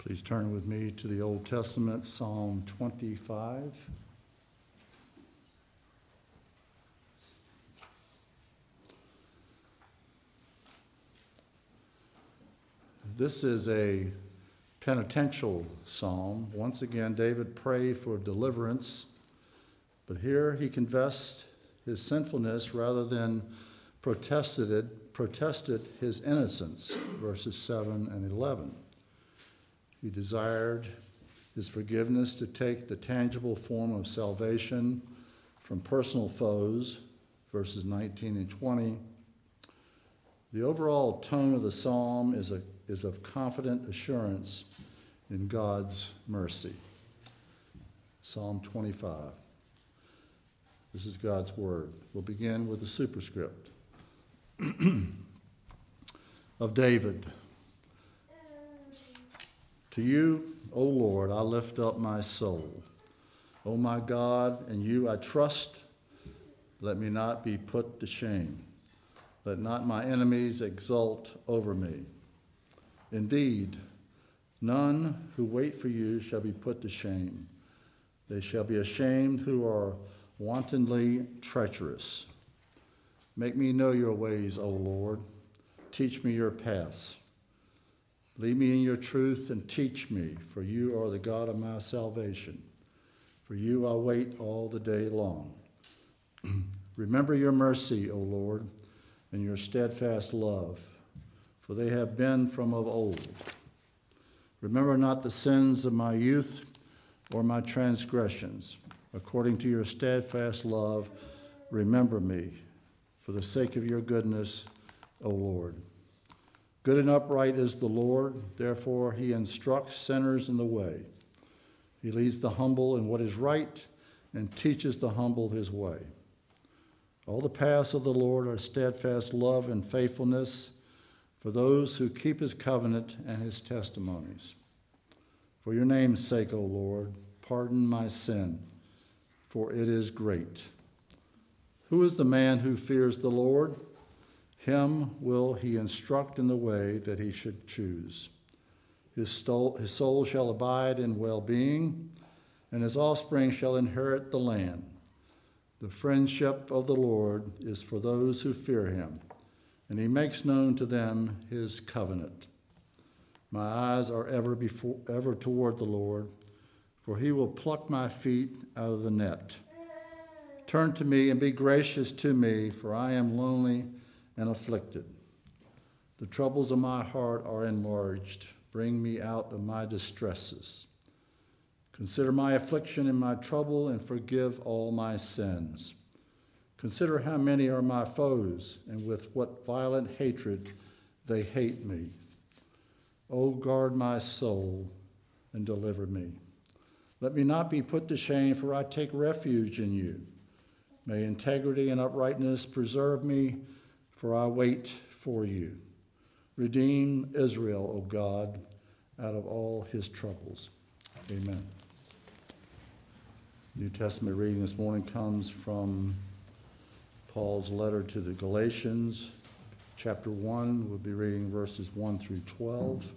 Please turn with me to the Old Testament, Psalm 25. This is a penitential psalm. Once again, David prayed for deliverance, but here he confessed his sinfulness rather than protested his innocence, verses 7 and 11. He desired his forgiveness to take the tangible form of salvation from personal foes, verses 19 and 20. The overall tone of the psalm is of confident assurance in God's mercy. Psalm 25. This is God's word. We'll begin with the superscript of David. To you, O Lord, I lift up my soul. O my God, in you I trust. Let me not be put to shame. Let not my enemies exult over me. Indeed, none who wait for you shall be put to shame. They shall be ashamed who are wantonly treacherous. Make me know your ways, O Lord. Teach me your paths. Lead me in your truth and teach me, for you are the God of my salvation. For you I wait all the day long. Remember your mercy, O Lord, and your steadfast love, for they have been from of old. Remember not the sins of my youth or my transgressions. According to your steadfast love, remember me, for the sake of your goodness, O Lord. Good and upright is the Lord, therefore he instructs sinners in the way. He leads the humble in what is right and teaches the humble his way. All the paths of the Lord are steadfast love and faithfulness for those who keep his covenant and his testimonies. For your name's sake, O Lord, pardon my sin, for it is great. Who is the man who fears the Lord? Him will he instruct in the way that he should choose. His soul shall abide in well-being, and his offspring shall inherit the land. The friendship of the Lord is for those who fear him, and he makes known to them his covenant. My eyes are ever toward the Lord, for he will pluck my feet out of the net. Turn to me and be gracious to me, for I am lonely and afflicted. The troubles of my heart are enlarged. Bring me out of my distresses. Consider my affliction and my trouble, and forgive all my sins. Consider how many are my foes, and with what violent hatred they hate me. O guard my soul and deliver me. Let me not be put to shame, for I take refuge in you. May integrity and uprightness preserve me, for I wait for you. Redeem Israel, O God, out of all his troubles. Amen. New Testament reading this morning comes from Paul's letter to the Galatians, chapter 1. We'll be reading verses 1 through 12.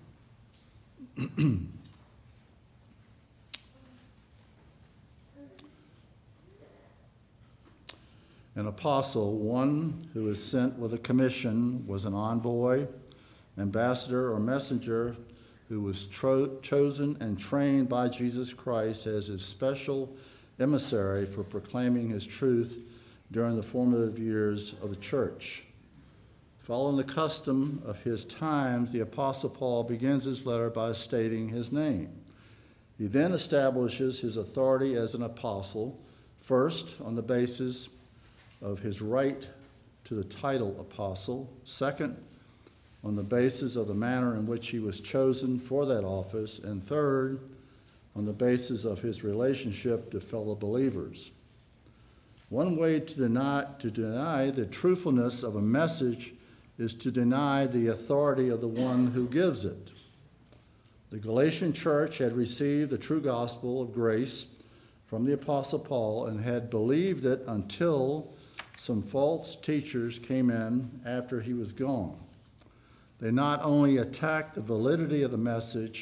An apostle, one who is sent with a commission, was an envoy, ambassador, or messenger who was chosen and trained by Jesus Christ as his special emissary for proclaiming his truth during the formative years of the church. Following the custom of his times, the Apostle Paul begins his letter by stating his name. He then establishes his authority as an apostle, first on the basis of his right to the title apostle, second, on the basis of the manner in which he was chosen for that office, and third, on the basis of his relationship to fellow believers. One way to deny the truthfulness of a message is to deny the authority of the one who gives it. The Galatian church had received the true gospel of grace from the Apostle Paul and had believed it until some false teachers came in after he was gone. They not only attacked the validity of the message,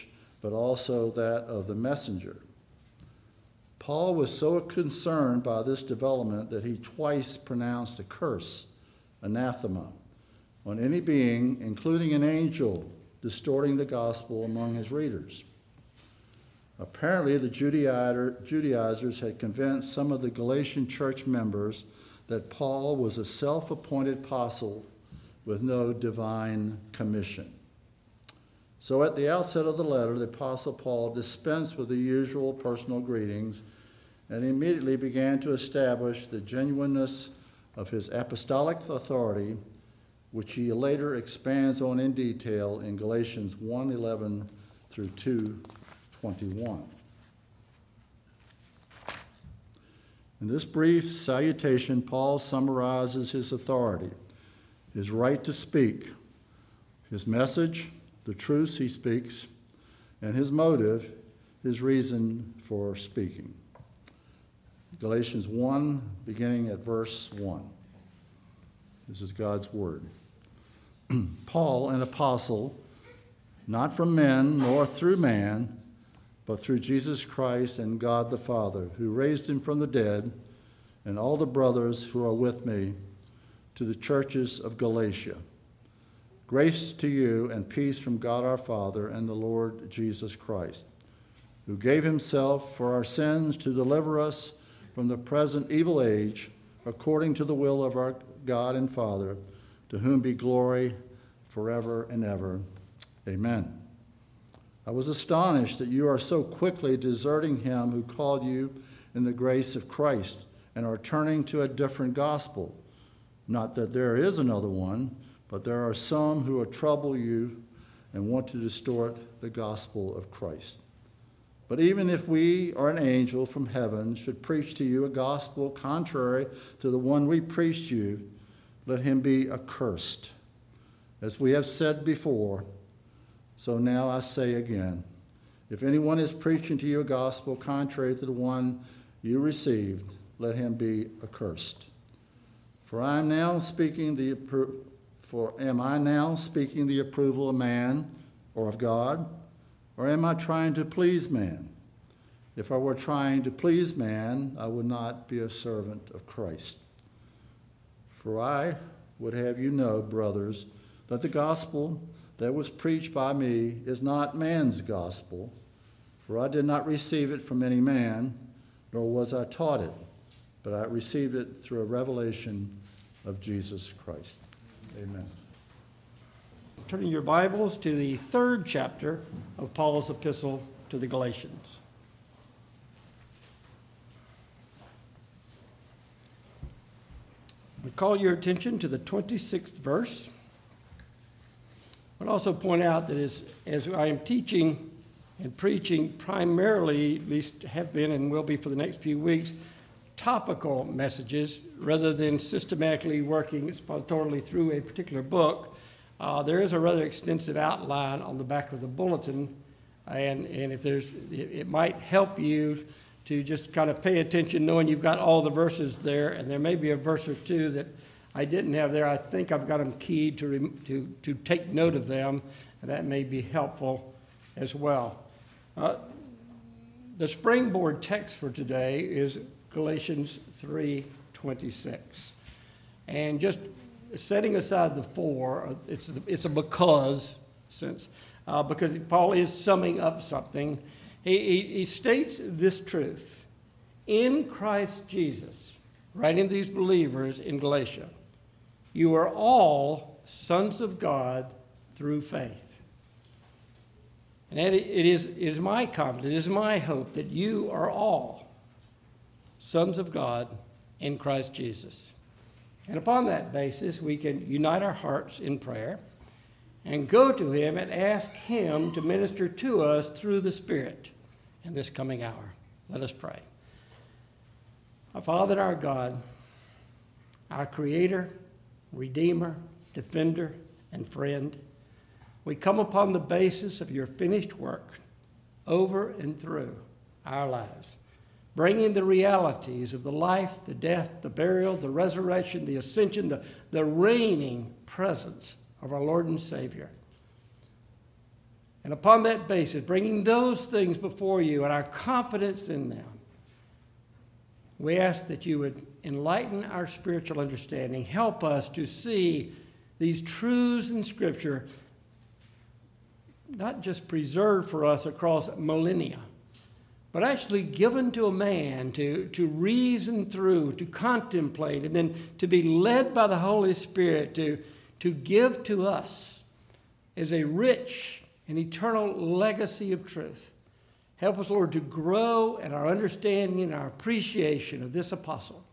but also that of the messenger. Paul was so concerned by this development that he twice pronounced a curse, anathema, on any being, including an angel, distorting the gospel among his readers. Apparently, the Judaizers had convinced some of the Galatian church members that Paul was a self-appointed apostle with no divine commission. So at the outset of the letter, the Apostle Paul dispensed with the usual personal greetings and immediately began to establish the genuineness of his apostolic authority, which he later expands on in detail in Galatians 1:11 through 2:21. In this brief salutation, Paul summarizes his authority, his right to speak, his message, the truths he speaks, and his motive, his reason for speaking. Galatians 1, beginning at verse 1. This is God's word. Paul, an apostle, not from men nor through man, but through Jesus Christ and God the Father, who raised him from the dead, and all the brothers who are with me, to the churches of Galatia. Grace to you and peace from God our Father and the Lord Jesus Christ, who gave himself for our sins to deliver us from the present evil age, according to the will of our God and Father, to whom be glory forever and ever. Amen. I was astonished that you are so quickly deserting him who called you in the grace of Christ and are turning to a different gospel. Not that there is another one, but there are some who will trouble you and want to distort the gospel of Christ. But even if we or an angel from heaven should preach to you a gospel contrary to the one we preached you, let him be accursed. As we have said before, so now I say again, if anyone is preaching to you a gospel contrary to the one you received, let him be accursed. For am I now speaking the approval of man or of God, or am I trying to please man? If I were trying to please man, I would not be a servant of Christ. For I would have you know, brothers, that the gospel that was preached by me is not man's gospel, for I did not receive it from any man, nor was I taught it, but I received it through a revelation of Jesus Christ. Amen. Turning your Bibles to the 3rd chapter of Paul's epistle to the Galatians. I call your attention to the 26th verse. I would also point out that as I am teaching and preaching primarily, at least have been and will be for the next few weeks, topical messages rather than systematically working expositorily through a particular book, there is a rather extensive outline on the back of the bulletin, and if it might help you to just kind of pay attention, knowing you've got all the verses there, and there may be a verse or two that I didn't have there. I think I've got them keyed to take note of them, and that may be helpful as well. The springboard text for today is Galatians 3:26, and just setting aside the for, it's a because sense, because Paul is summing up something. He states this truth: in Christ Jesus, writing these believers in Galatia, you are all sons of God through faith. And it is my confidence, it is my hope that you are all sons of God in Christ Jesus. And upon that basis, we can unite our hearts in prayer and go to him and ask him to minister to us through the Spirit in this coming hour. Let us pray. Our Father and our God, our Creator, Redeemer, Defender, and Friend, we come upon the basis of your finished work over and through our lives, bringing the realities of the life, the death, the burial, the resurrection, the ascension, the reigning presence of our Lord and Savior. And upon that basis, bringing those things before you and our confidence in them, we ask that you would enlighten our spiritual understanding. Help us to see these truths in Scripture not just preserved for us across millennia, but actually given to a man to reason through, to contemplate, and then to be led by the Holy Spirit to give to us as a rich and eternal legacy of truth. Help us, Lord, to grow in our understanding and our appreciation of this apostle,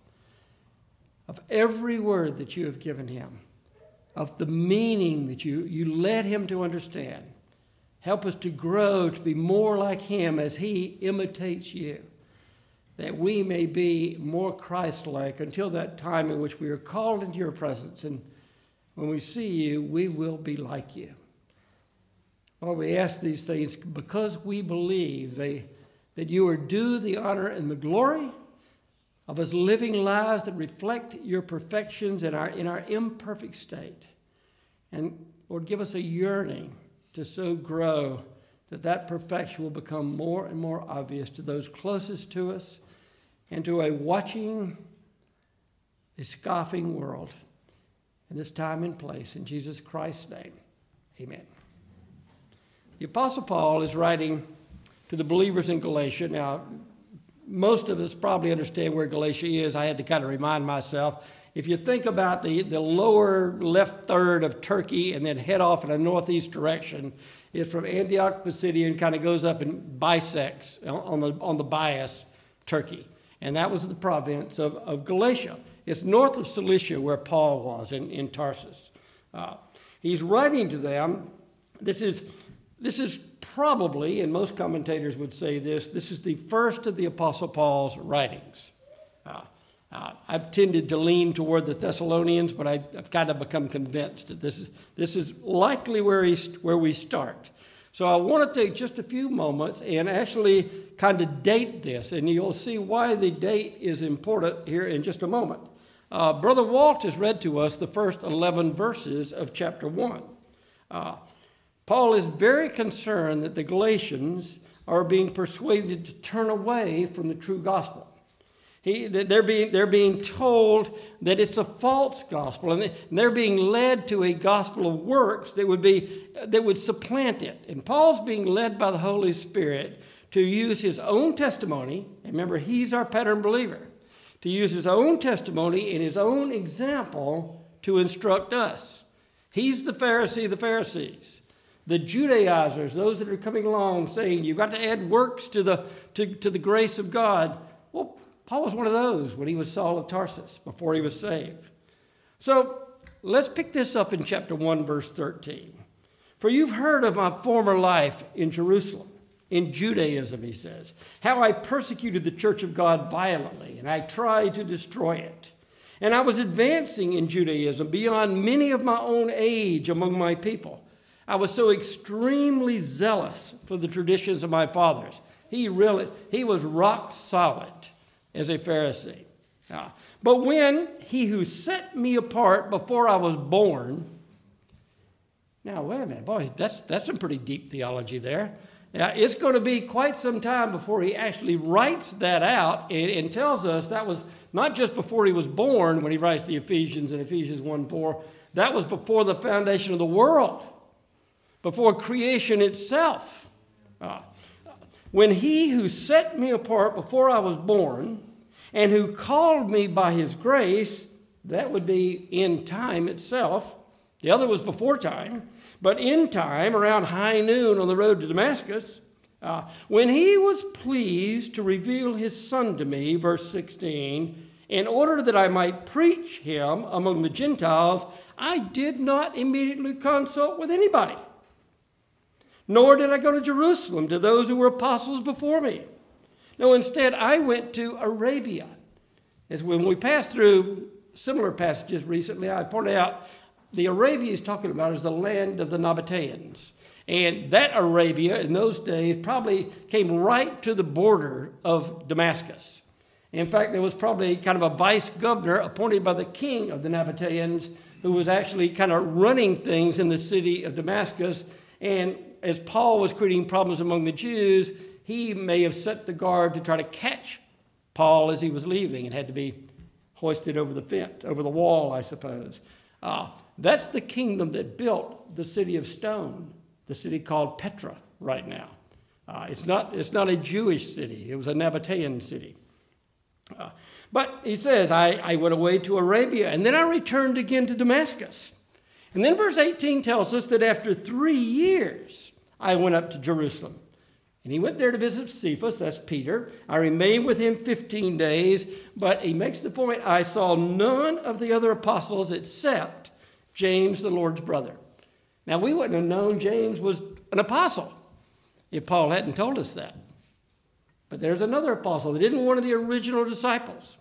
of every word that you have given him, of the meaning that you led him to understand. Help us to grow to be more like him as he imitates you, that we may be more Christ-like until that time in which we are called into your presence. And when we see you, we will be like you. Lord, we ask these things because we believe that you are due the honor and the glory of us living lives that reflect your perfections in our imperfect state. And Lord, give us a yearning to so grow that perfection will become more and more obvious to those closest to us and to a watching, a scoffing world in this time and place. In Jesus Christ's name, amen. The Apostle Paul is writing to the believers in Galatia. Now, most of us probably understand where Galatia is. I had to kind of remind myself. If you think about the lower left third of Turkey and then head off in a northeast direction, it's from Antioch Pisidian, kind of goes up and bisects on the bias Turkey. And that was the province of Galatia. It's north of Cilicia where Paul was in Tarsus. He's writing to them. This is probably, and most commentators would say this is the first of the Apostle Paul's writings. I've tended to lean toward the Thessalonians, but I've kind of become convinced that this is likely where we start. So I want to take just a few moments and actually kind of date this, and you'll see why the date is important here in just a moment. Brother Walt has read to us the first 11 verses of chapter 1. Paul is very concerned that the Galatians are being persuaded to turn away from the true gospel. They're being told that it's a false gospel, and they're being led to a gospel of works that would supplant it. And Paul's being led by the Holy Spirit to use his own testimony. And remember, he's our pattern believer. To use his own testimony and his own example to instruct us. He's the Pharisee of the Pharisees. The Judaizers, those that are coming along saying you've got to add works to the grace of God. Well, Paul was one of those when he was Saul of Tarsus, before he was saved. So let's pick this up in chapter 1, verse 13. For you've heard of my former life in Jerusalem, in Judaism, he says, how I persecuted the church of God violently, and I tried to destroy it. And I was advancing in Judaism beyond many of my own age among my people. I was so extremely zealous for the traditions of my fathers. He was rock solid as a Pharisee. But when he who set me apart before I was born, now wait a minute, boy, that's some pretty deep theology there. Now, it's going to be quite some time before he actually writes that out and tells us that was not just before he was born when he writes the Ephesians in Ephesians 1:4, that was before the foundation of the world, before creation itself. When he who set me apart before I was born and who called me by his grace, that would be in time itself. The other was before time, but in time, around high noon on the road to Damascus, when he was pleased to reveal his Son to me, verse 16, in order that I might preach him among the Gentiles, I did not immediately consult with anybody. Nor did I go to Jerusalem to those who were apostles before me. No, instead, I went to Arabia. As when we passed through similar passages recently, I pointed out the Arabia he's talking about is the land of the Nabateans. And that Arabia in those days probably came right to the border of Damascus. In fact, there was probably kind of a vice governor appointed by the king of the Nabateans who was actually kind of running things in the city of Damascus. And as Paul was creating problems among the Jews, he may have set the guard to try to catch Paul as he was leaving and had to be hoisted over the fence, over the wall, I suppose. That's the kingdom that built the city of stone, the city called Petra right now. It's not a Jewish city. It was a Nabatean city. But he says, I went away to Arabia, and then I returned again to Damascus. And then verse 18 tells us that after 3 years, I went up to Jerusalem. And he went there to visit Cephas, that's Peter. I remained with him 15 days, but he makes the point, I saw none of the other apostles except James, the Lord's brother. Now, we wouldn't have known James was an apostle if Paul hadn't told us that. But there's another apostle that isn't one of the original disciples.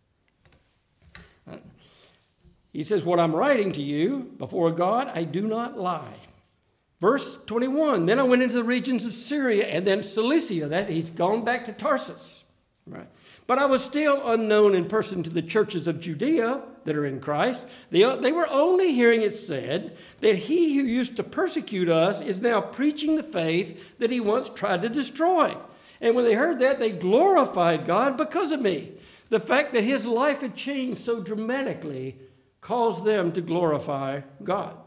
He says, what I'm writing to you before God, I do not lie. Verse 21, then I went into the regions of Syria and then Cilicia. That he's gone back to Tarsus. Right? But I was still unknown in person to the churches of Judea that are in Christ. They were only hearing it said that he who used to persecute us is now preaching the faith that he once tried to destroy. And when they heard that, they glorified God because of me. The fact that his life had changed so dramatically caused them to glorify God.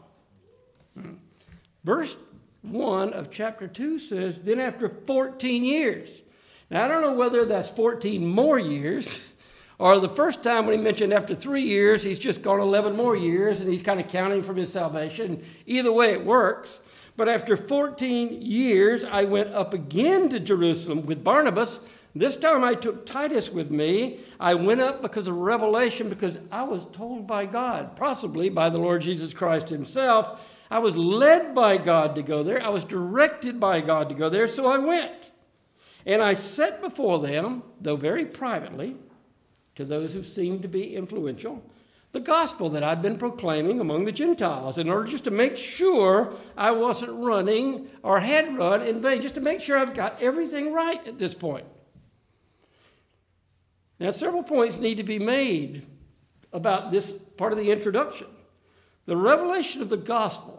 Verse 1 of chapter 2 says, then after 14 years. Now, I don't know whether that's 14 more years, or the first time when he mentioned after 3 years, he's just gone 11 more years, and he's kind of counting from his salvation. Either way, it works. But after 14 years, I went up again to Jerusalem with Barnabas. This time I took Titus with me. I went up because of revelation, because I was told by God, possibly by the Lord Jesus Christ himself. I was led by God to go there. I was directed by God to go there, so I went. And I set before them, though very privately, to those who seemed to be influential, the gospel that I'd been proclaiming among the Gentiles, in order just to make sure I wasn't running or had run in vain, just to make sure I've got everything right at this point. Now, several points need to be made about this part of the introduction. The revelation of the gospel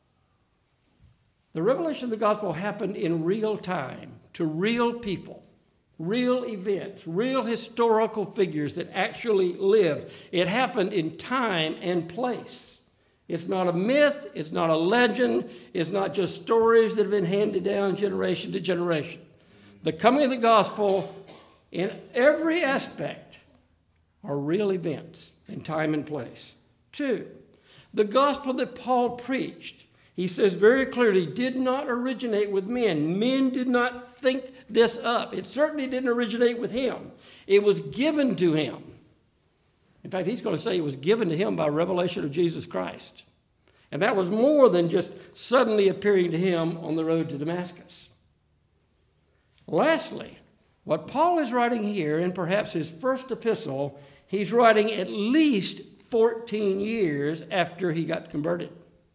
happened in real time to real people, real events, real historical figures that actually lived. It happened in time and place. It's not a myth. It's not a legend. It's not just stories that have been handed down generation to generation. The coming of the gospel in every aspect are real events in time and place. 2, the gospel that Paul preached, he says very clearly, did not originate with men. Men did not think this up. It certainly didn't originate with him. It was given to him. In fact, he's going to say it was given to him by revelation of Jesus Christ. And that was more than just suddenly appearing to him on the road to Damascus. Lastly, what Paul is writing here, in perhaps his first epistle, he's writing at least 14 years after he got converted.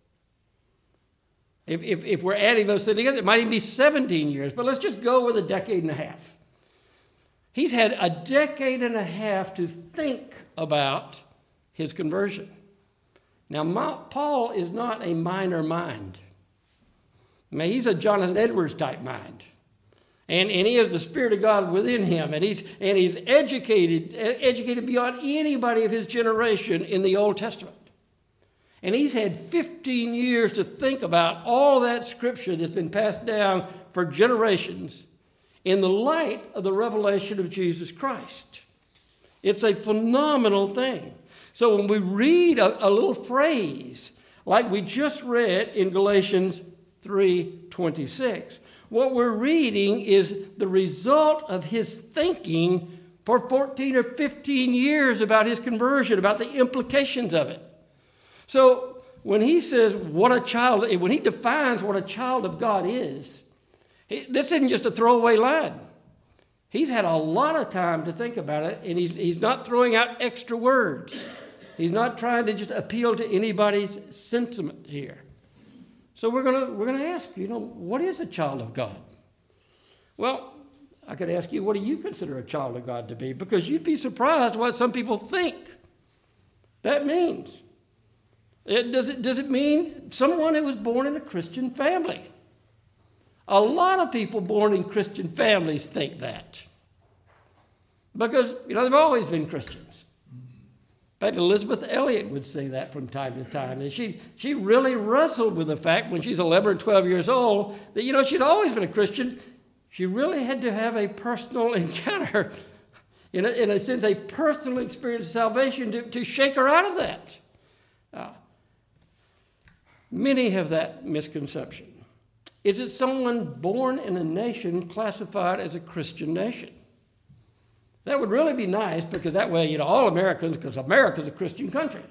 If we're adding those things together, it might even be 17 years, but let's just go with a decade and a half. He's had a decade and a half to think about his conversion. Now, Paul is not a minor mind. I mean, he's a Jonathan Edwards type mind. And he has the Spirit of God within him, and he's educated beyond anybody of his generation in the Old Testament. And he's had 15 years to think about all that scripture that's been passed down for generations in the light of the revelation of Jesus Christ. It's a phenomenal thing. So when we read a little phrase like we just read in Galatians 3:26, what we're reading is the result of his thinking for 14 or 15 years about his conversion, about the implications of it. So when he says when he defines what a child of God is, this isn't just a throwaway line. He's had a lot of time to think about it, and he's not throwing out extra words. He's not trying to just appeal to anybody's sentiment here. So we're gonna ask, what is a child of God? Well, I could ask you, what do you consider a child of God to be? Because you'd be surprised what some people think that means. Does it mean someone who was born in a Christian family? A lot of people born in Christian families think that. Because, they've always been Christians. In fact, Elizabeth Elliot would say that from time to time. And she really wrestled with the fact when she's 11 or 12 years old that, she'd always been a Christian. She really had to have a personal encounter, in a sense, a personal experience of salvation to shake her out of that. Many have that misconception. Is it someone born in a nation classified as a Christian nation? That would really be nice, because that way, all Americans, because America's a Christian country.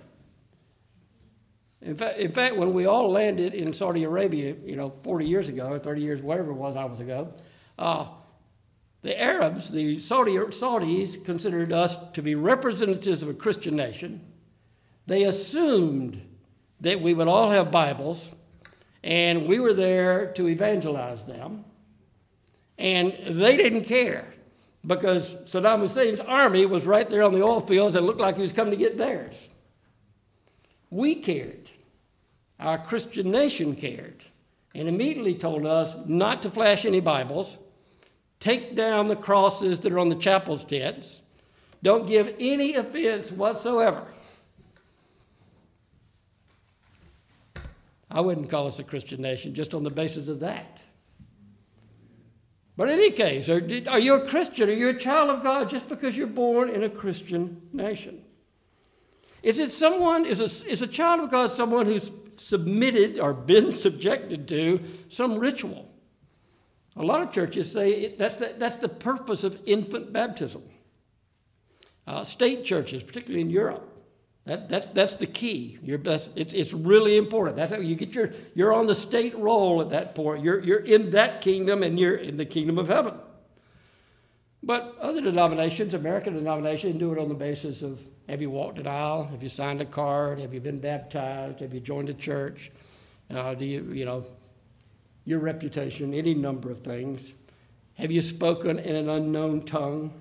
In fact, when we all landed in Saudi Arabia, 40 years ago, or 30 years, whatever it was I was ago, the Arabs, the Saudis, considered us to be representatives of a Christian nation. They assumed that we would all have Bibles, and we were there to evangelize them. And they didn't care, because Saddam Hussein's army was right there on the oil fields and looked like he was coming to get theirs. We cared. Our Christian nation cared, and immediately told us not to flash any Bibles, take down the crosses that are on the chapel's tents, don't give any offense whatsoever. I wouldn't call us a Christian nation just on the basis of that. But in any case, are you a Christian? Are you a child of God just because you're born in a Christian nation? Is a child of God someone who's submitted or been subjected to some ritual? A lot of churches say that's the purpose of infant baptism. State churches, particularly in Europe, that's the key. It's really important. That's how you get you're on the state roll at that point. You're in that kingdom, and you're in the kingdom of heaven. But other denominations, American denominations, do it on the basis of: have you walked an aisle? Have you signed a card? Have you been baptized? Have you joined a church? Your reputation, any number of things. Have you spoken in an unknown tongue?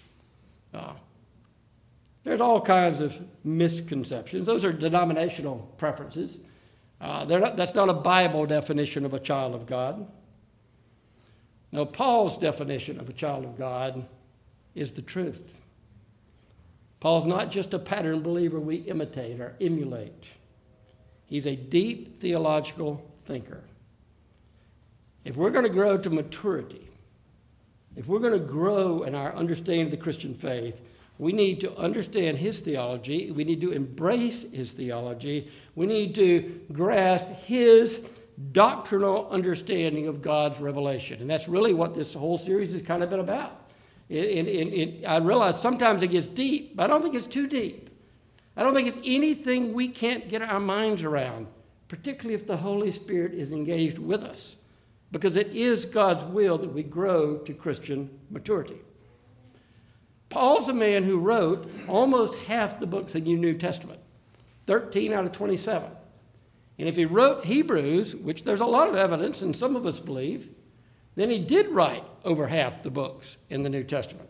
There's all kinds of misconceptions. Those are denominational preferences. That's not a Bible definition of a child of God. No, Paul's definition of a child of God is the truth. Paul's not just a pattern believer we imitate or emulate. He's a deep theological thinker. If we're going to grow to maturity, if we're going to grow in our understanding of the Christian faith, we need to understand his theology. We need to embrace his theology. We need to grasp his doctrinal understanding of God's revelation. And that's really what this whole series has kind of been about. I realize sometimes it gets deep, but I don't think it's too deep. I don't think it's anything we can't get our minds around, particularly if the Holy Spirit is engaged with us, because it is God's will that we grow to Christian maturity. Paul's a man who wrote almost half the books in the New Testament, 13 out of 27. And if he wrote Hebrews, which there's a lot of evidence, and some of us believe, then he did write over half the books in the New Testament.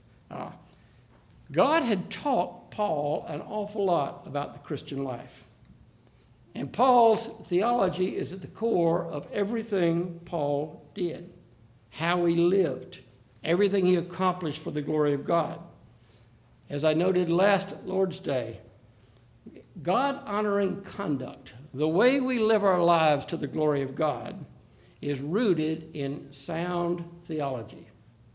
God had taught Paul an awful lot about the Christian life. And Paul's theology is at the core of everything Paul did, how he lived, everything he accomplished for the glory of God. As I noted last Lord's Day, God-honoring conduct, the way we live our lives to the glory of God, is rooted in sound theology.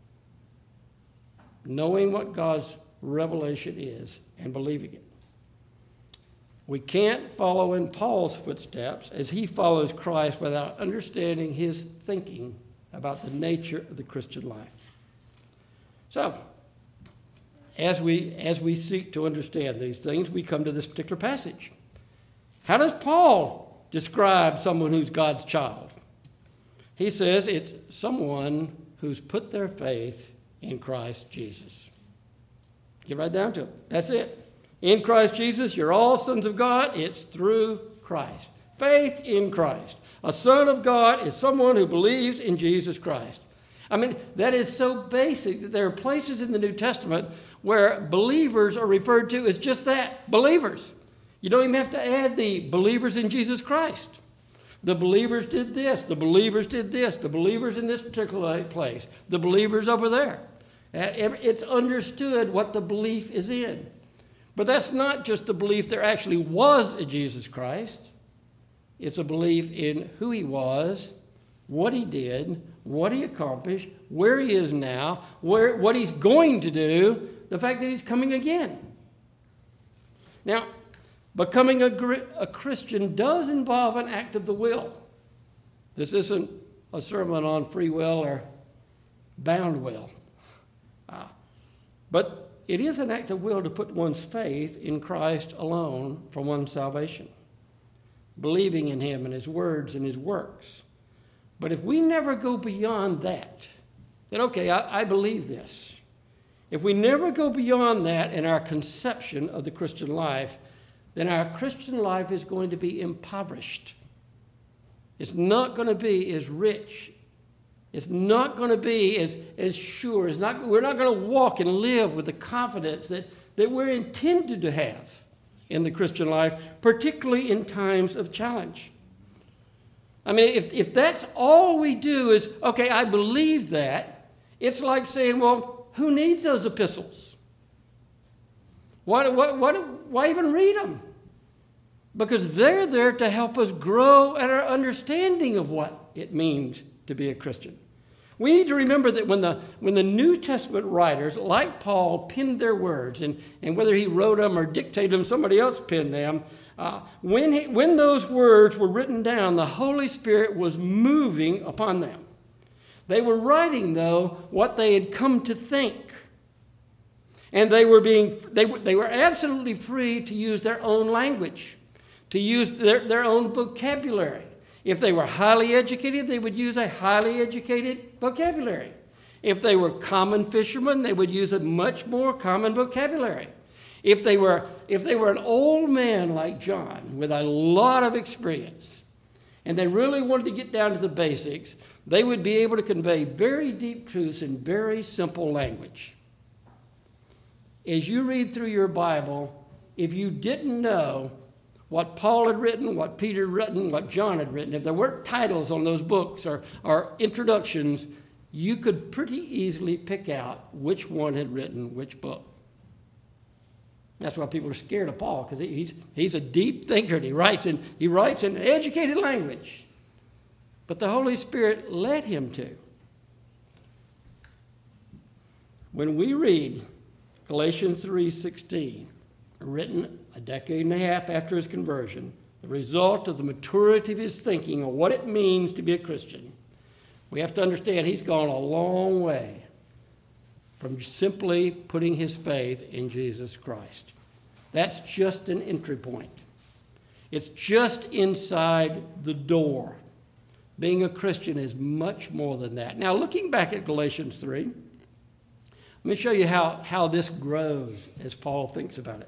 Knowing what God's revelation is and believing it. We can't follow in Paul's footsteps as he follows Christ without understanding his thinking about the nature of the Christian life. So, as we seek to understand these things, we come to this particular passage. How does Paul describe someone who's God's child? He says it's someone who's put their faith in Christ Jesus. Get right down to it. That's it. In Christ Jesus, you're all sons of God. It's through Christ. Faith in Christ. A son of God is someone who believes in Jesus Christ. I mean, that is so basic that there are places in the New Testament where believers are referred to as just that, believers. You don't even have to add the believers in Jesus Christ. The believers did this. The believers did this. The believers in this particular place. The believers over there. It's understood what the belief is in. But that's not just the belief there actually was a Jesus Christ. It's a belief in who he was, what he did, what he accomplished, where he is now, what he's going to do, the fact that he's coming again. Now, becoming a Christian does involve an act of the will. This isn't a sermon on free will or bound will. But it is an act of will to put one's faith in Christ alone for one's salvation, believing in him and his words and his works. But if we never go beyond that, then okay, I believe this. If we never go beyond that in our conception of the Christian life, then our Christian life is going to be impoverished. It's not going to be as rich. It's not going to be as sure. We're not going to walk and live with the confidence that we're intended to have in the Christian life, particularly in times of challenge. I mean, if that's all we do is, okay, I believe that, it's like saying, well, who needs those epistles? Why even read them? Because they're there to help us grow at our understanding of what it means to be a Christian. We need to remember that when the New Testament writers, like Paul, penned their words, and whether he wrote them or dictated them, somebody else penned them, when those words were written down, the Holy Spirit was moving upon them. They were writing, though, what they had come to think. And they were absolutely free to use their own language, to use their own vocabulary. If they were highly educated, they would use a highly educated vocabulary. If they were common fishermen, they would use a much more common vocabulary. If they were an old man like John with a lot of experience, and they really wanted to get down to the basics, they would be able to convey very deep truths in very simple language. As you read through your Bible, if you didn't know what Paul had written, what Peter had written, what John had written, if there weren't titles on those books or introductions, you could pretty easily pick out which one had written which book. That's why people are scared of Paul, because he's a deep thinker, and he writes in educated language. But the Holy Spirit led him to. When we read Galatians 3:16, written a decade and a half after his conversion, the result of the maturity of his thinking on what it means to be a Christian, we have to understand he's gone a long way from simply putting his faith in Jesus Christ. That's just an entry point. It's just inside the door. Being a Christian is much more than that. Now, looking back at Galatians 3, let me show you how this grows as Paul thinks about it.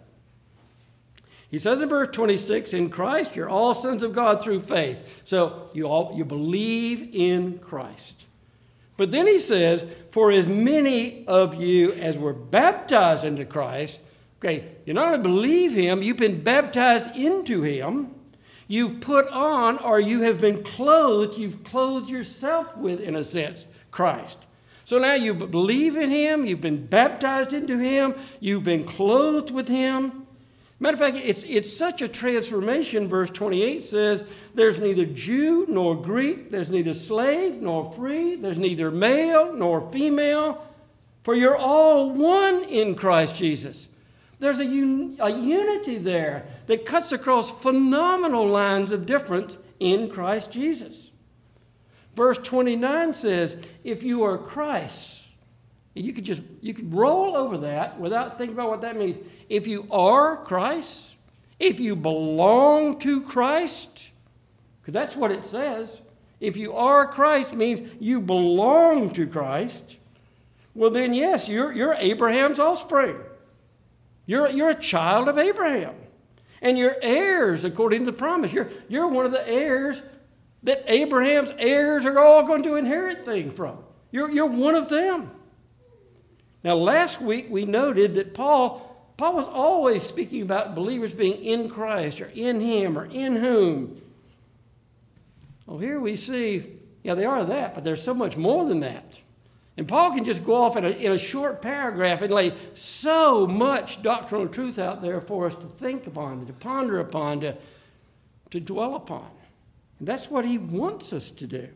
He says in verse 26, in Christ you're all sons of God through faith. So you believe in Christ. But then he says, for as many of you as were baptized into Christ, okay, you not only believe him, you've been baptized into him. You've put on, or you have been clothed, you've clothed yourself with, in a sense, Christ. So now you believe in him, you've been baptized into him, you've been clothed with him. Matter of fact, it's such a transformation. Verse 28 says, there's neither Jew nor Greek, there's neither slave nor free, there's neither male nor female, for you're all one in Christ Jesus. There's a unity there that cuts across phenomenal lines of difference in Christ Jesus. Verse 29 says, if you are Christ's, you could roll over that without thinking about what that means. If you are Christ, if you belong to Christ, because that's what it says. If you are Christ means you belong to Christ. Well, then yes, you're Abraham's offspring. You're a child of Abraham, and you're heirs according to the promise. You're one of the heirs that Abraham's heirs are all going to inherit things from. You're one of them. Now, last week we noted that Paul was always speaking about believers being in Christ or in him or in whom. Well, here we see, yeah, they are that, but there's so much more than that. And Paul can just go off in a short paragraph and lay so much doctrinal truth out there for us to think upon, to ponder upon, to dwell upon. And that's what he wants us to do.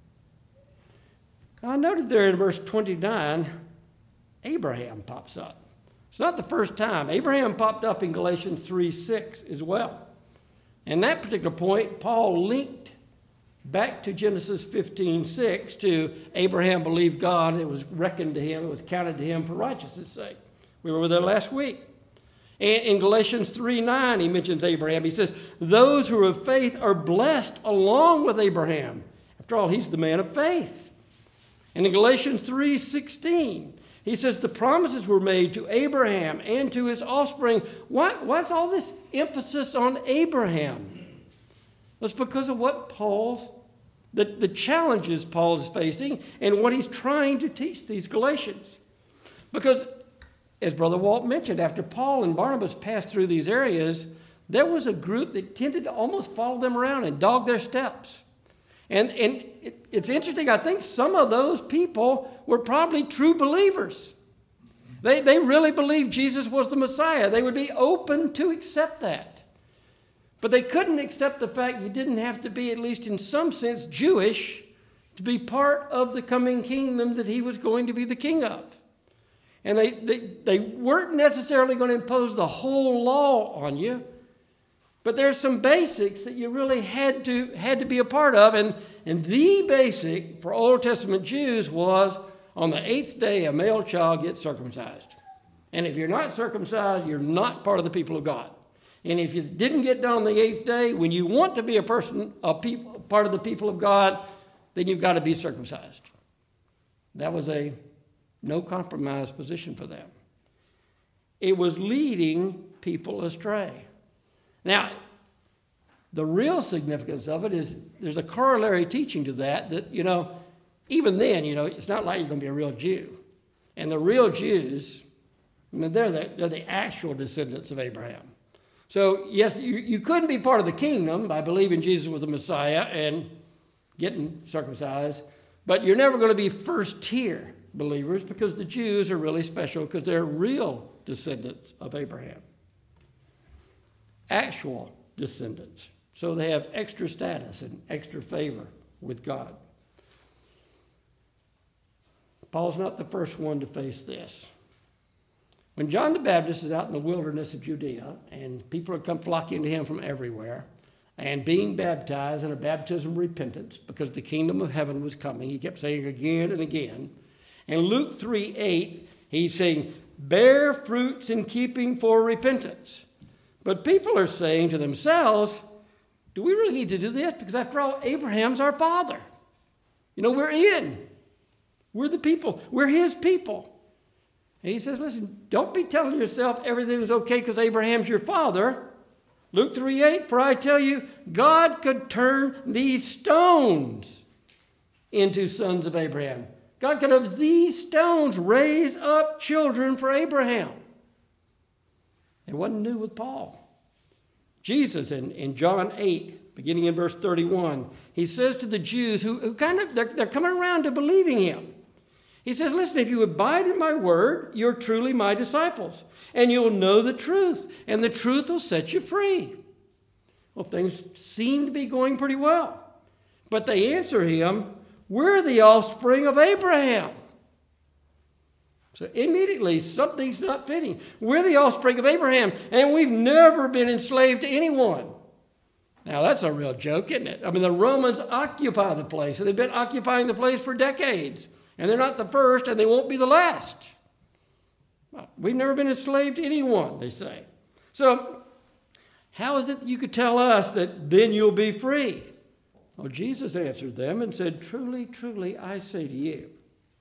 I noted there in verse 29, Abraham pops up. It's not the first time. Abraham popped up in Galatians 3:6 as well. And that particular point, Paul linked back to Genesis 15:6 to Abraham believed God. It was reckoned to him. It was counted to him for righteousness' sake. We were there last week. And in Galatians 3:9, he mentions Abraham. He says, those who are of faith are blessed along with Abraham. After all, he's the man of faith. And in Galatians 3:16, he says the promises were made to Abraham and to his offspring. Why's all this emphasis on Abraham? That's because of what the challenges Paul is facing and what he's trying to teach these Galatians. Because, as Brother Walt mentioned, after Paul and Barnabas passed through these areas, there was a group that tended to almost follow them around and dog their steps. And it's interesting, I think some of those people were probably true believers. They really believed Jesus was the Messiah. They would be open to accept that. But they couldn't accept the fact you didn't have to be, at least in some sense, Jewish to be part of the coming kingdom that he was going to be the king of. And they weren't necessarily going to impose the whole law on you, but there's some basics that you really had to be a part of. And the basic for Old Testament Jews was on the 8th day a male child gets circumcised. And if you're not circumcised, you're not part of the people of God. And if you didn't get done on the 8th day, when you want to be part of the people of God, then you've got to be circumcised. That was a no compromise position for them. It was leading people astray. Now, the real significance of it is there's a corollary teaching to that, even then, it's not like you're going to be a real Jew. And the real Jews, they're the actual descendants of Abraham. So, yes, you couldn't be part of the kingdom by believing Jesus was the Messiah and getting circumcised, but you're never going to be first-tier believers because the Jews are really special because they're real descendants of Abraham. Actual descendants. So they have extra status and extra favor with God. Paul's not the first one to face this. When John the Baptist is out in the wilderness of Judea and people are come flocking to him from everywhere and being baptized in a baptism of repentance because the kingdom of heaven was coming, he kept saying again and again. In Luke 3:8, he's saying, bear fruits in keeping for repentance. But people are saying to themselves, do we really need to do this? Because after all, Abraham's our father. We're in. We're the people. We're his people. And he says, listen, don't be telling yourself everything's okay because Abraham's your father. Luke 3:8, for I tell you, God could turn these stones into sons of Abraham. God could have these stones raise up children for Abraham. It wasn't new with Paul. Jesus in John 8, beginning in verse 31, he says to the Jews who they're coming around to believing him. He says, listen, if you abide in my word, you're truly my disciples, and you'll know the truth, and the truth will set you free. Well, things seem to be going pretty well. But they answer him, we're the offspring of Abraham. So immediately, something's not fitting. We're the offspring of Abraham, and we've never been enslaved to anyone. Now, that's a real joke, isn't it? The Romans occupy the place, and they've been occupying the place for decades. And they're not the first, and they won't be the last. Well, we've never been enslaved to anyone, they say. So, how is it that you could tell us that then you'll be free? Well, Jesus answered them and said, truly, truly, I say to you,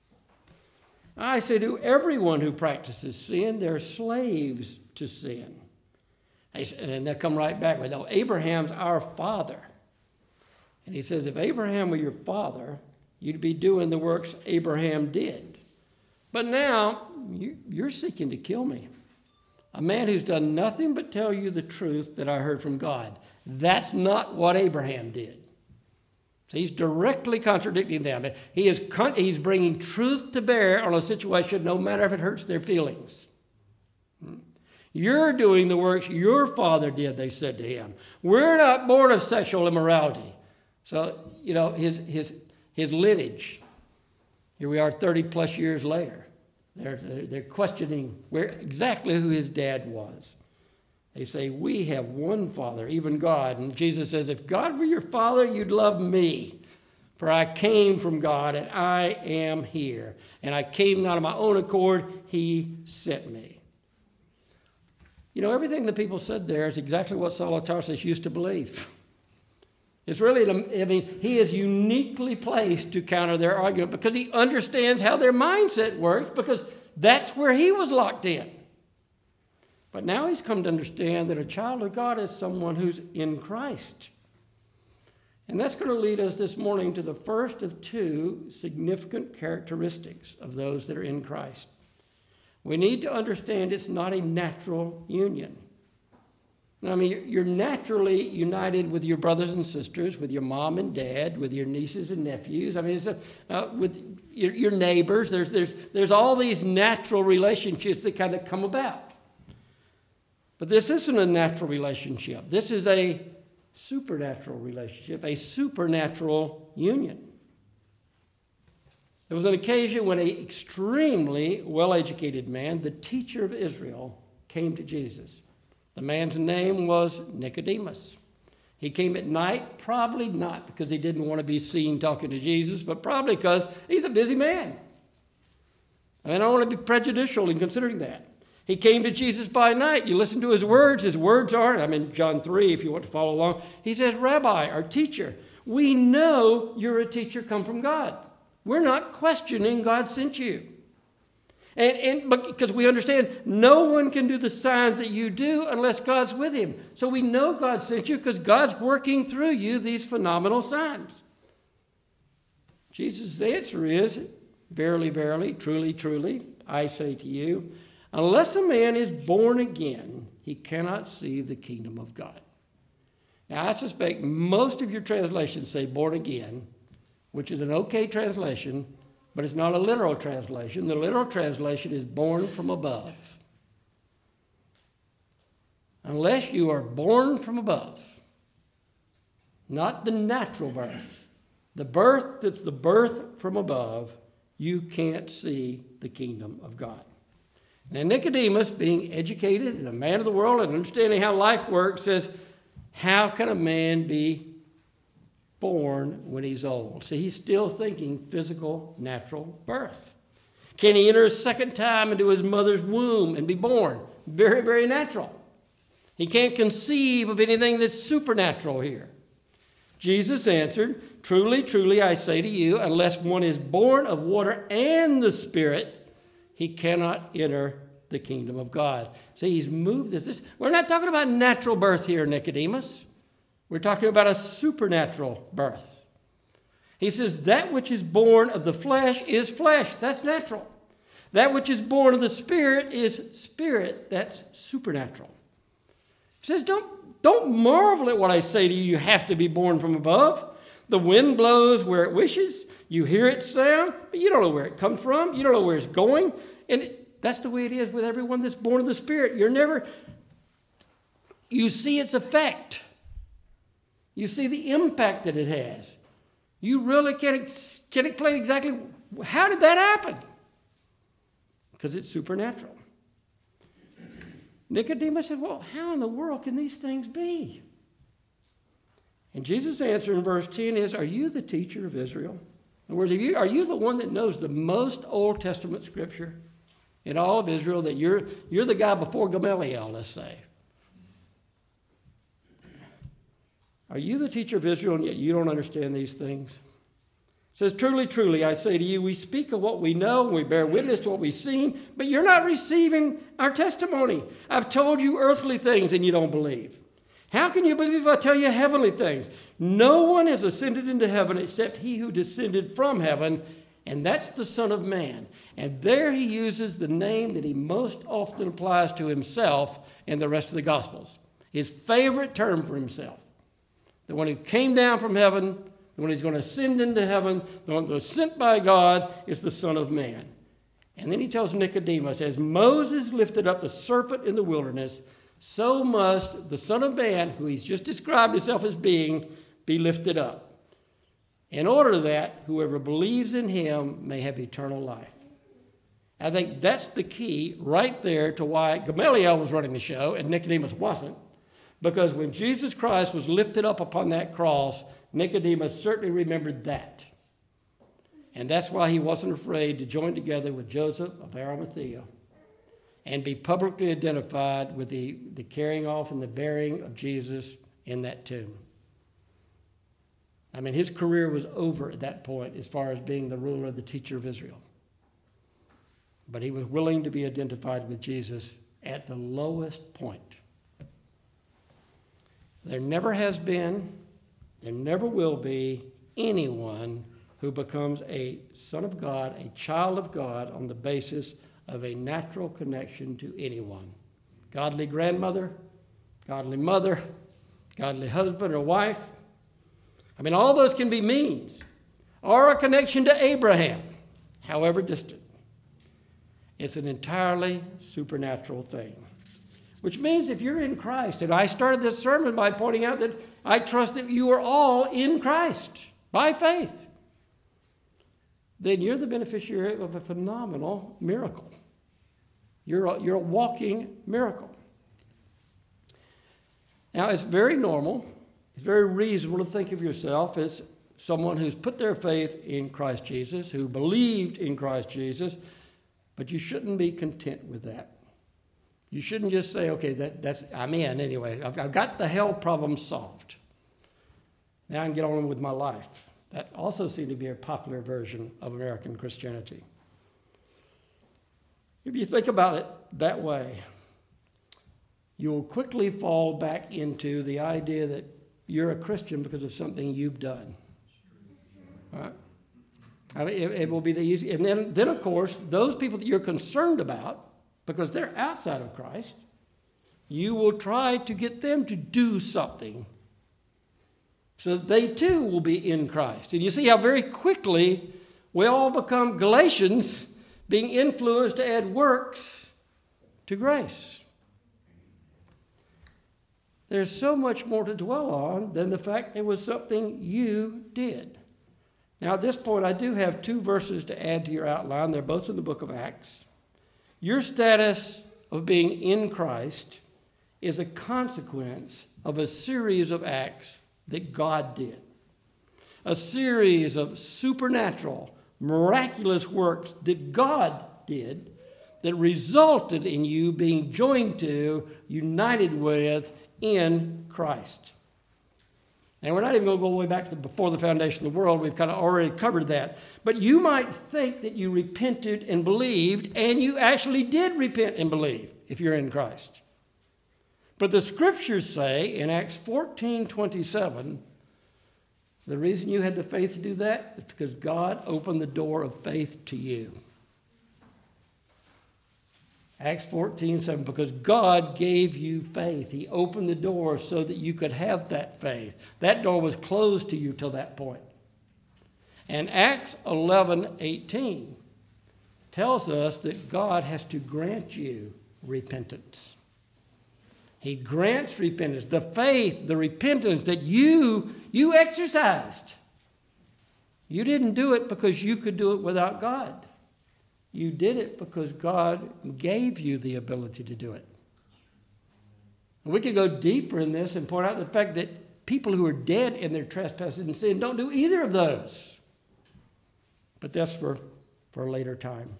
I say to everyone who practices sin, they're slaves to sin. And they'll come right back with, Abraham's our father. And he says, if Abraham were your father, you'd be doing the works Abraham did. But now, you're seeking to kill me. A man who's done nothing but tell you the truth that I heard from God. That's not what Abraham did. So he's directly contradicting them. He's bringing truth to bear on a situation, no matter if it hurts their feelings. You're doing the works your father did, they said to him. We're not born of sexual immorality. So, his lineage. Here we are 30 plus years later. They're questioning exactly who his dad was. They say, we have one Father, even God. And Jesus says, if God were your Father, you'd love me. For I came from God, and I am here. And I came not of my own accord. He sent me. Everything the people said there is exactly what Saul of Tarsus used to believe. It's really, he is uniquely placed to counter their argument because he understands how their mindset works, because that's where he was locked in. But now he's come to understand that a child of God is someone who's in Christ. And that's going to lead us this morning to the first of two significant characteristics of those that are in Christ. We need to understand it's not a natural union. You're naturally united with your brothers and sisters, with your mom and dad, with your nieces and nephews. With your neighbors. There's all these natural relationships that kind of come about. But this isn't a natural relationship. This is a supernatural relationship, a supernatural union. There was an occasion when an extremely well-educated man, the teacher of Israel, came to Jesus. The man's name was Nicodemus. He came at night, probably not because he didn't want to be seen talking to Jesus, but probably because he's a busy man. I don't want to be prejudicial in considering that. He came to Jesus by night. You listen to his words. His words are, I'm in John 3 if you want to follow along. He says, Rabbi, our teacher, we know you're a teacher come from God. We're not questioning God sent you. But because we understand no one can do the signs that you do unless God's with him. So we know God sent you because God's working through you these phenomenal signs. Jesus' answer is, verily, verily, truly, truly, I say to you, unless a man is born again, he cannot see the kingdom of God. Now, I suspect most of your translations say born again, which is an okay translation, but it's not a literal translation. The literal translation is born from above. Unless you are born from above, not the natural birth, the birth that's the birth from above, you can't see the kingdom of God. Now, Nicodemus, being educated and a man of the world and understanding how life works, says, how can a man be born when he's old? So he's still thinking physical, natural birth. Can he enter a second time into his mother's womb and be born? Very, very natural. He can't conceive of anything that's supernatural here. Jesus answered, truly, truly, I say to you, unless one is born of water and the Spirit, he cannot enter the kingdom of God. See, he's moved this. We're not talking about natural birth here, Nicodemus. We're talking about a supernatural birth. He says, that which is born of the flesh is flesh. That's natural. That which is born of the Spirit is spirit. That's supernatural. He says, don't marvel at what I say to you. You have to be born from above. The wind blows where it wishes. You hear its sound, but you don't know where it comes from. You don't know where it's going. And that's the way it is with everyone that's born of the Spirit. You see its effect. You see the impact that it has. You really can't explain exactly how did that happen? Because it's supernatural. Nicodemus said, well, how in the world can these things be? And Jesus' answer in verse 10 is, are you the teacher of Israel? In other words, are you the one that knows the most Old Testament scripture in all of Israel, that you're the guy before Gamaliel, let's say? Are you the teacher of Israel, and yet you don't understand these things? It says, truly, truly, I say to you, we speak of what we know, and we bear witness to what we've seen, but you're not receiving our testimony. I've told you earthly things, and you don't believe. How can you believe if I tell you heavenly things? No one has ascended into heaven except he who descended from heaven, and that's the Son of Man. And there he uses the name that he most often applies to himself in the rest of the Gospels. His favorite term for himself. The one who came down from heaven, the one he's going to ascend into heaven, the one that's sent by God, is the Son of Man. And then he tells Nicodemus, as Moses lifted up the serpent in the wilderness, so must the Son of Man, who he's just described himself as being, be lifted up, in order that whoever believes in him may have eternal life. I think that's the key right there to why Gamaliel was running the show and Nicodemus wasn't. Because when Jesus Christ was lifted up upon that cross, Nicodemus certainly remembered that. And that's why he wasn't afraid to join together with Joseph of Arimathea and be publicly identified with the carrying off and the burying of Jesus in that tomb. I mean, his career was over at that point as far as being the ruler, the teacher of Israel. But he was willing to be identified with Jesus at the lowest point. There never has been, there never will be anyone who becomes a son of God, a child of God, on the basis of a natural connection to anyone. Godly grandmother, godly mother, godly husband or wife. I mean, all those can be means. Or a connection to Abraham, however distant. It's an entirely supernatural thing. Which means if you're in Christ, and I started this sermon by pointing out that I trust that you are all in Christ by faith, then you're the beneficiary of a phenomenal miracle. You're a walking miracle. Now, it's very normal, it's very reasonable to think of yourself as someone who's put their faith in Christ Jesus, who believed in Christ Jesus, but you shouldn't be content with that. You shouldn't just say, okay, that's I'm in anyway. I've got the hell problem solved. Now I can get on with my life. That also seemed to be a popular version of American Christianity. If you think about it that way, you'll quickly fall back into the idea that you're a Christian because of something you've done. All right? I mean, it will be the easy. And then, of course, those people that you're concerned about, because they're outside of Christ, you will try to get them to do something so that they too will be in Christ. And you see how very quickly we all become Galatians, being influenced to add works to grace. There's so much more to dwell on than the fact it was something you did. Now, at this point, I do have 2 verses to add to your outline. They're both in the book of Acts. Your status of being in Christ is a consequence of a series of acts that God did. A series of supernatural, miraculous works that God did that resulted in you being joined to, united with, in Christ. And we're not even going to go all the way back to before the foundation of the world. We've kind of already covered that. But you might think that you repented and believed, and you actually did repent and believe if you're in Christ. But the scriptures say in Acts 14:27, the reason you had the faith to do that is because God opened the door of faith to you. Acts 14:7, because God gave you faith. He opened the door so that you could have that faith. That door was closed to you till that point. And Acts 11:18 tells us that God has to grant you repentance. He grants repentance, the faith, the repentance that you exercised. You didn't do it because you could do it without God. You did it because God gave you the ability to do it. And we could go deeper in this and point out the fact that people who are dead in their trespasses and sin don't do either of those. But that's for a later time.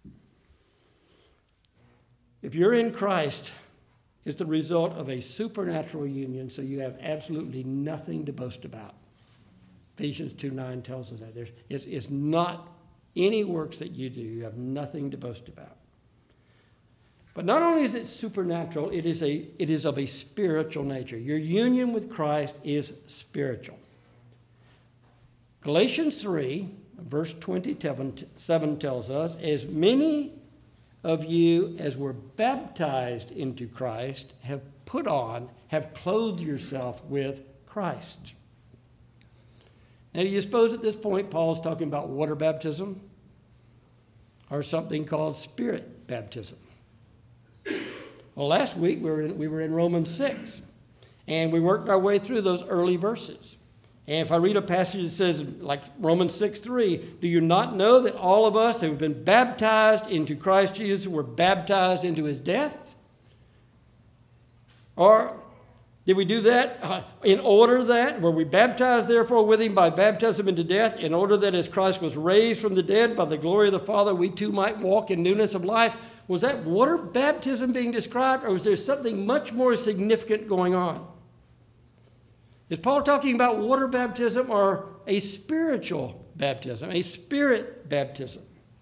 If you're in Christ, it's the result of a supernatural union, so you have absolutely nothing to boast about. Ephesians 2:9 tells us that. It's not any works that you do. You have nothing to boast about. But not only is it supernatural, it is of a spiritual nature. Your union with Christ is spiritual. Galatians 3, verse 27 tells us, as many of you as were baptized into Christ have put on, have clothed yourself with Christ. Now, do you suppose at this point Paul's talking about water baptism or something called spirit baptism? Well, last week we were in Romans 6, and we worked our way through those early verses. And if I read a passage that says, like Romans 6:3, do you not know that all of us who have been baptized into Christ Jesus were baptized into his death? Or did we do that in order that, were we baptized therefore with him by baptism into death, in order that as Christ was raised from the dead by the glory of the Father, we too might walk in newness of life? Was that water baptism being described, or was there something much more significant going on? Is Paul talking about water baptism or a spiritual baptism, a spirit baptism?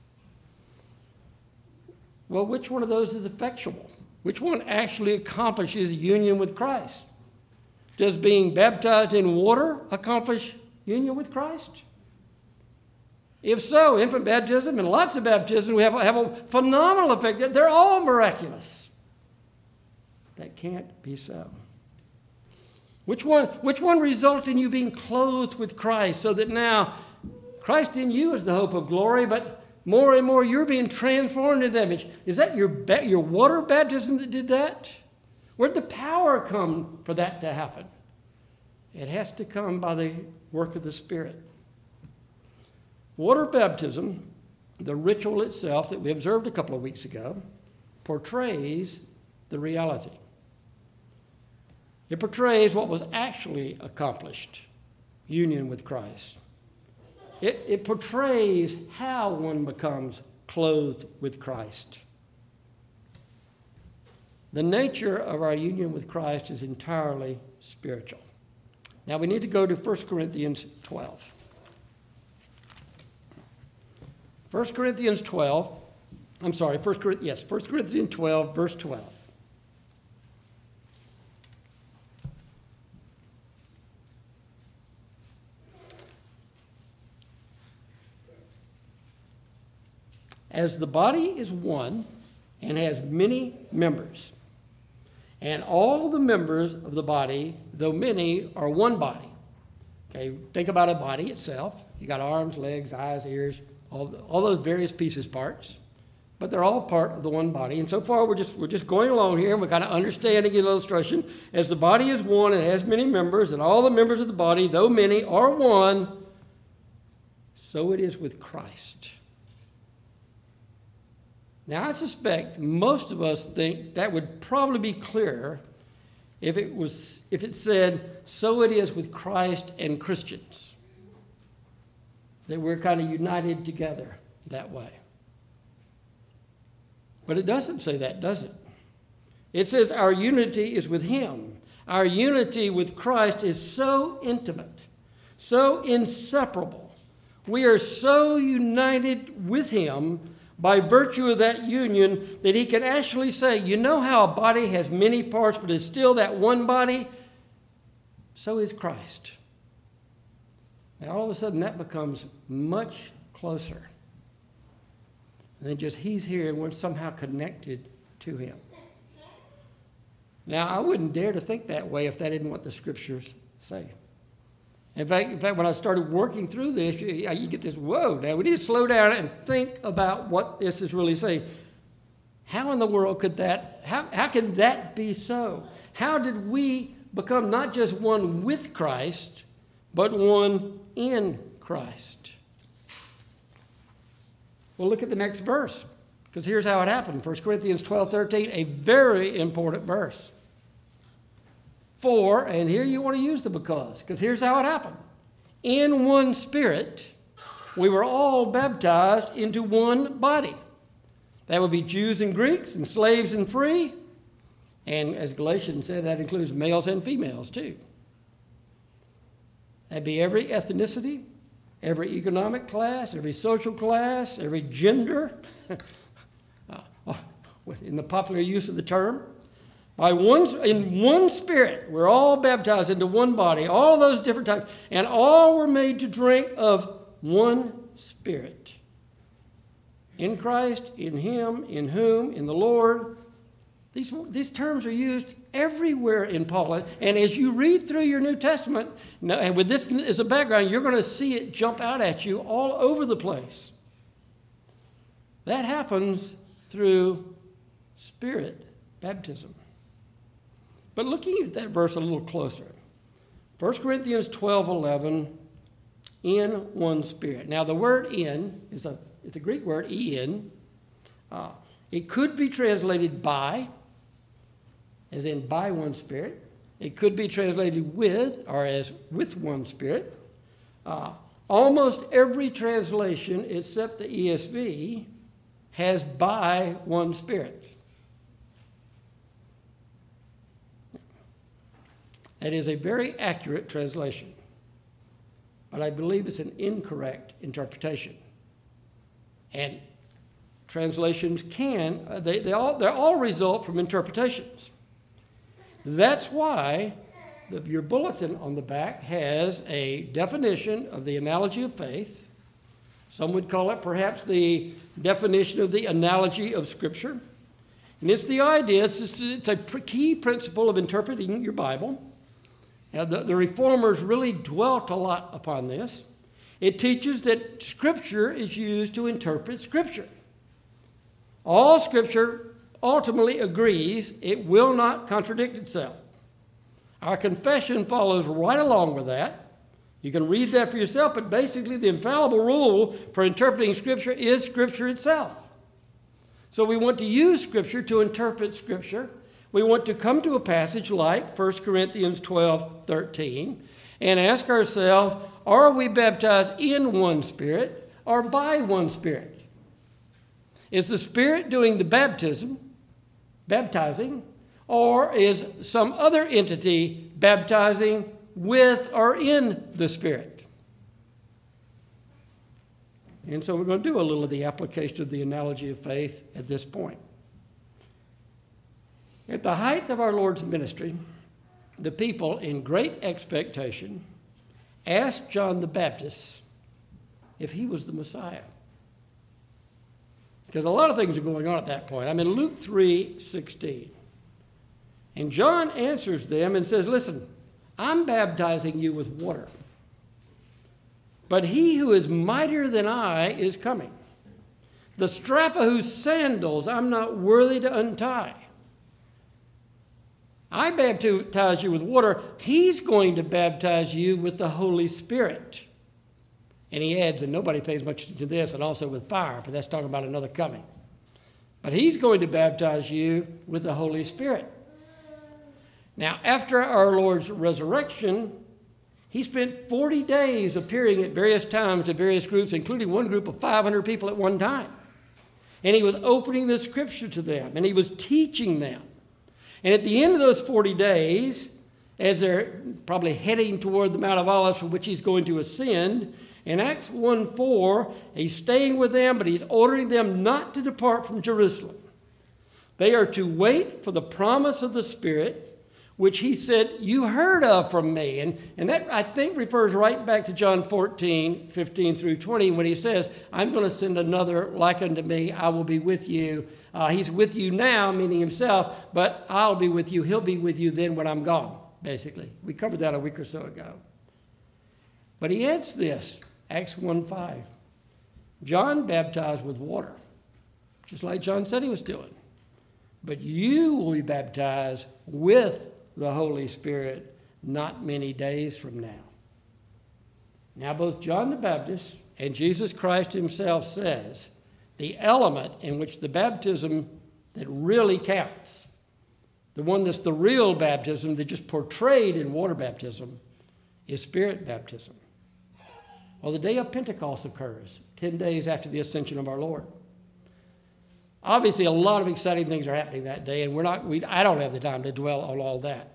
Well, which one of those is effectual? Which one actually accomplishes union with Christ? Does being baptized in water accomplish union with Christ? If so, infant baptism and lots of baptisms have a phenomenal effect. They're all miraculous. That can't be so. Which one results in you being clothed with Christ, so that now Christ in you is the hope of glory, but more and more you're being transformed into that image? Is that your water baptism that did that? Where'd the power come for that to happen? It has to come by the work of the Spirit. Water baptism, the ritual itself that we observed a couple of weeks ago, portrays the reality. It portrays what was actually accomplished, union with Christ. It portrays how one becomes clothed with Christ. The nature of our union with Christ is entirely spiritual. Now we need to go to 1 Corinthians 12. 1 Corinthians 12, 1 Corinthians 12, verse 12. As the body is one and has many members, and all the members of the body, though many, are one body. Okay, think about a body itself. You got arms, legs, eyes, ears, all those various pieces, parts, but they're all part of the one body. And so far, we're just going along here, and we're kind of understanding the illustration. As the body is one and has many members, and all the members of the body, though many, are one, so it is with Christ. Now, I suspect most of us think that would probably be clearer if it said, so it is with Christ and Christians, that we're kind of united together that way. But it doesn't say that, does it? It says our unity is with him. Our unity with Christ is so intimate, so inseparable. We are so united with him by virtue of that union that he can actually say, you know how a body has many parts but is still that one body? So is Christ. And all of a sudden that becomes much closer. And then just he's here and we're somehow connected to him. Now, I wouldn't dare to think that way if that isn't what the scriptures say. In fact, when I started working through this, you get this, whoa, now we need to slow down and think about what this is really saying. How in the world could that, how can that be so? How did we become not just one with Christ, but one in Christ? Well, look at the next verse, because here's how it happened. 1 Corinthians 12:13, a very important verse. For, and here you want to use the because here's how it happened. In one Spirit, we were all baptized into one body. That would be Jews and Greeks, and slaves and free. And as Galatians said, that includes males and females too. That'd be every ethnicity, every economic class, every social class, every gender, in the popular use of the term. In one Spirit, we're all baptized into one body, all those different types, and all were made to drink of one Spirit. In Christ, in him, in whom, in the Lord. These terms are used everywhere in Paul. And as you read through your New Testament, and with this as a background, you're going to see it jump out at you all over the place. That happens through Spirit baptism. But looking at that verse a little closer, 1 Corinthians 12:11, in one Spirit. Now the word in it's a Greek word, en. It could be translated by, as in by one Spirit. It could be translated with, or as with one Spirit. Almost every translation except the ESV has by one Spirit. That is a very accurate translation, but I believe it's an incorrect interpretation. And translations they all result from interpretations. That's why your bulletin on the back has a definition of the analogy of faith. Some would call it perhaps the definition of the analogy of Scripture. And it's the idea, it's a key principle of interpreting your Bible. Now, the Reformers really dwelt a lot upon this. It teaches that Scripture is used to interpret Scripture. All Scripture ultimately agrees it will not contradict itself. Our confession follows right along with that. You can read that for yourself, but basically the infallible rule for interpreting Scripture is Scripture itself. So we want to use Scripture to interpret Scripture. We want to come to a passage like 1 Corinthians 12:13 and ask ourselves, are we baptized in one Spirit or by one Spirit? Is the Spirit doing the baptizing, or is some other entity baptizing with or in the Spirit? And so we're going to do a little of the application of the analogy of faith at this point. At the height of our Lord's ministry, the people, in great expectation, asked John the Baptist if he was the Messiah. Because a lot of things are going on at that point. I'm in Luke 3:16. And John answers them and says, listen, I'm baptizing you with water. But he who is mightier than I is coming, the strap of whose sandals I'm not worthy to untie. I baptize you with water. He's going to baptize you with the Holy Spirit. And he adds, and nobody pays much attention to this, and also with fire, but that's talking about another coming. But he's going to baptize you with the Holy Spirit. Now, after our Lord's resurrection, he spent 40 days appearing at various times to various groups, including one group of 500 people at one time. And he was opening the Scripture to them, and he was teaching them. And at the end of those 40 days, as they're probably heading toward the Mount of Olives from which he's going to ascend, in Acts 1:4, he's staying with them, but he's ordering them not to depart from Jerusalem. They are to wait for the promise of the Spirit, which he said, you heard of from me. And that, I think, refers right back to John 14:15 through 20, when he says, I'm going to send another like unto me. I will be with you. He's with you now, meaning himself, but I'll be with you. He'll be with you then when I'm gone, basically. We covered that a week or so ago. But he adds this, Acts 1:5. John baptized with water, just like John said he was doing. But you will be baptized with the Holy Spirit not many days from now. Now, both John the Baptist and Jesus Christ himself says the element in which the baptism that really counts, the one that's the real baptism that just portrayed in water baptism, is Spirit baptism. Well, the day of Pentecost occurs 10 days after the ascension of our Lord. Obviously, a lot of exciting things are happening that day, and I don't have the time to dwell on all that.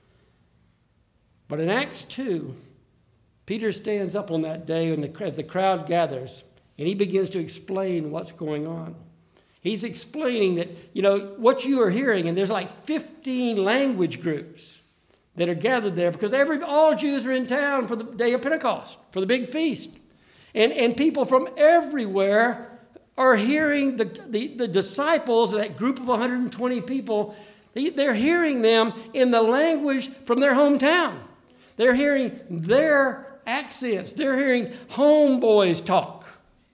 But in Acts 2, Peter stands up on that day as the crowd gathers, and he begins to explain what's going on. He's explaining that, what you are hearing, and there's like 15 language groups that are gathered there because all Jews are in town for the day of Pentecost, for the big feast. And people from everywhere are hearing the disciples, that group of 120 people. They're hearing them in the language from their hometown. They're hearing their accents. They're hearing homeboys talk.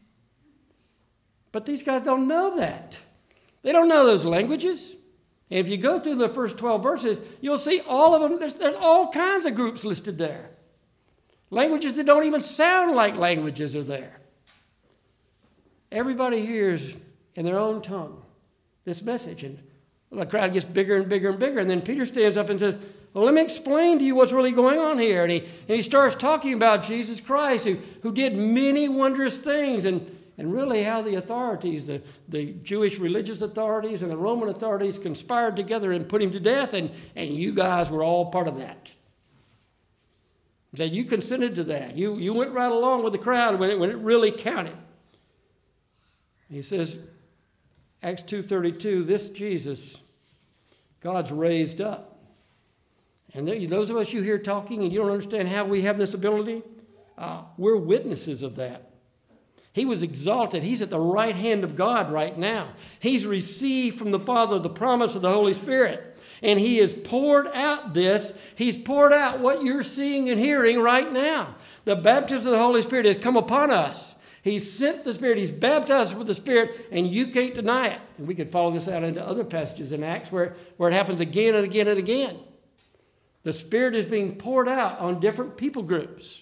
But these guys don't know that. They don't know those languages. And if you go through the first 12 verses, you'll see all of them. There's all kinds of groups listed there. Languages that don't even sound like languages are there. Everybody hears in their own tongue this message. And the crowd gets bigger and bigger and bigger. And then Peter stands up and says, well, let me explain to you what's really going on here. And he starts talking about Jesus Christ, who did many wondrous things, and really how the authorities, the Jewish religious authorities and the Roman authorities conspired together and put him to death, and you guys were all part of that. He said, you consented to that. You went right along with the crowd when it really counted. He says, Acts 2:32, this Jesus, God's raised up. And those of us you hear talking and you don't understand how we have this ability, we're witnesses of that. He was exalted. He's at the right hand of God right now. He's received from the Father the promise of the Holy Spirit. And he has poured out this. He's poured out what you're seeing and hearing right now. The baptism of the Holy Spirit has come upon us. He's sent the Spirit. He's baptized us with the Spirit, and you can't deny it. And we could follow this out into other passages in Acts where it happens again and again and again. The Spirit is being poured out on different people groups.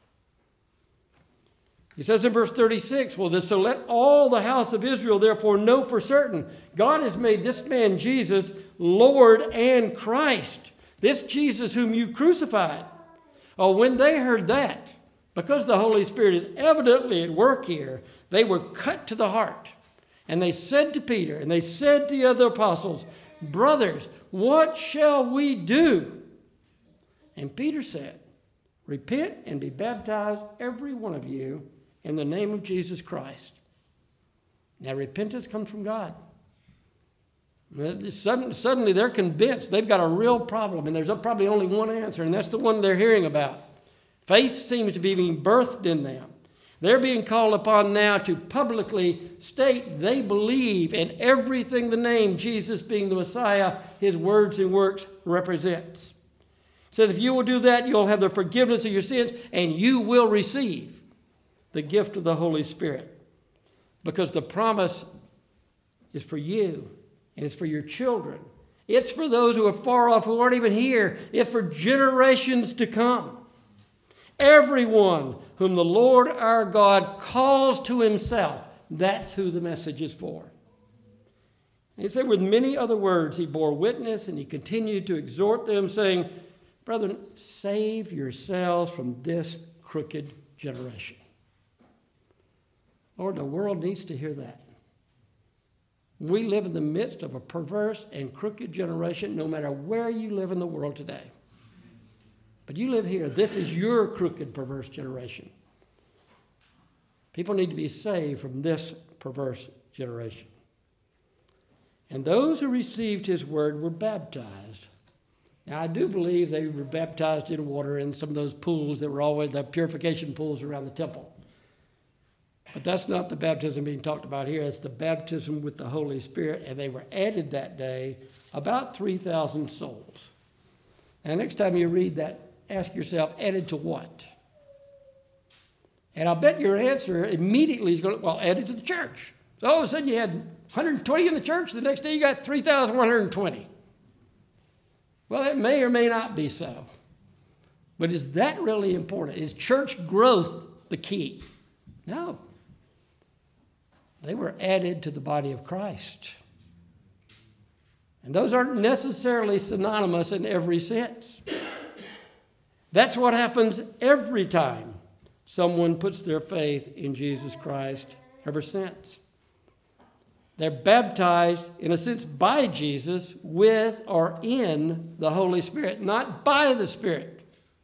He says in verse 36, well, so let all the house of Israel therefore know for certain, God has made this man Jesus Lord and Christ. This Jesus whom you crucified. Oh, when they heard that, because the Holy Spirit is evidently at work here, they were cut to the heart. And they said to Peter, and they said to the other apostles, brothers, what shall we do? And Peter said, repent and be baptized, every one of you, in the name of Jesus Christ. Now, repentance comes from God. Suddenly they're convinced they've got a real problem, and there's probably only one answer, and that's the one they're hearing about. Faith seems to be being birthed in them. They're being called upon now to publicly state they believe in everything the name Jesus being the Messiah, his words and works represents. He says if you will do that, you'll have the forgiveness of your sins, and you will receive the gift of the Holy Spirit. Because the promise is for you, and it's for your children. It's for those who are far off, who aren't even here. It's for generations to come. Everyone whom the Lord our God calls to himself, that's who the message is for. And he said, with many other words, he bore witness and he continued to exhort them, saying, brethren, save yourselves from this crooked generation. Lord, the world needs to hear that. We live in the midst of a perverse and crooked generation, no matter where you live in the world today. But you live here. This is your crooked, perverse generation. People need to be saved from this perverse generation. And those who received his word were baptized. Now, I do believe they were baptized in water in some of those pools that were always the purification pools around the temple. But that's not the baptism being talked about here. It's the baptism with the Holy Spirit. And they were added that day, about 3,000 souls. And next time you read that, ask yourself, added to what? And I'll bet your answer immediately is going to, well, added to the church. So all of a sudden you had 120 in the church. The next day you got 3,120. Well, that may or may not be so. But is that really important? Is church growth the key? No. They were added to the body of Christ. And those aren't necessarily synonymous in every sense. That's what happens every time someone puts their faith in Jesus Christ ever since. They're baptized, in a sense, by Jesus with or in the Holy Spirit, not by the Spirit.